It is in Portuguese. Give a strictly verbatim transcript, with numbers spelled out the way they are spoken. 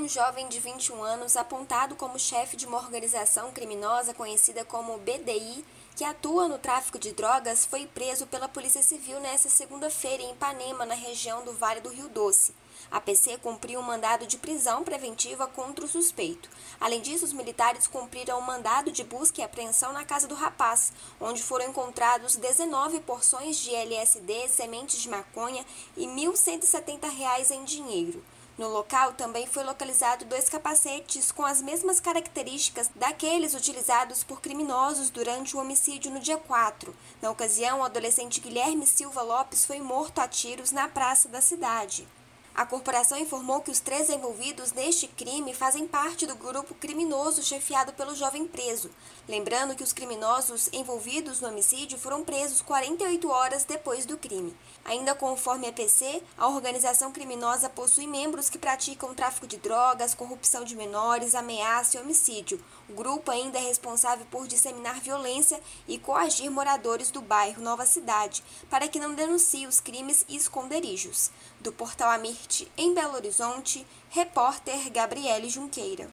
Um jovem de vinte e um anos, apontado como chefe de uma organização criminosa conhecida como B D I, que atua no tráfico de drogas, foi preso pela Polícia Civil nesta segunda-feira em Ipanema, na região do Vale do Rio Doce. A P C cumpriu um mandado de prisão preventiva contra o suspeito. Além disso, os militares cumpriram um mandado de busca e apreensão na casa do rapaz, onde foram encontrados dezenove porções de L S D, sementes de maconha e mil cento e setenta reais em dinheiro. No local também foi localizado dois capacetes com as mesmas características daqueles utilizados por criminosos durante o homicídio no dia quatro. Na ocasião, o adolescente Guilherme Silva Lopes foi morto a tiros na praça da cidade. A corporação informou que os três envolvidos neste crime fazem parte do grupo criminoso chefiado pelo jovem preso. Lembrando que os criminosos envolvidos no homicídio foram presos quarenta e oito horas depois do crime. Ainda conforme a P C, a organização criminosa possui membros que praticam tráfico de drogas, corrupção de menores, ameaça e homicídio. O grupo ainda é responsável por disseminar violência e coagir moradores do bairro Nova Cidade para que não denunciem os crimes e esconderijos. Do portal Amirte, em Belo Horizonte, repórter Gabriele Junqueira.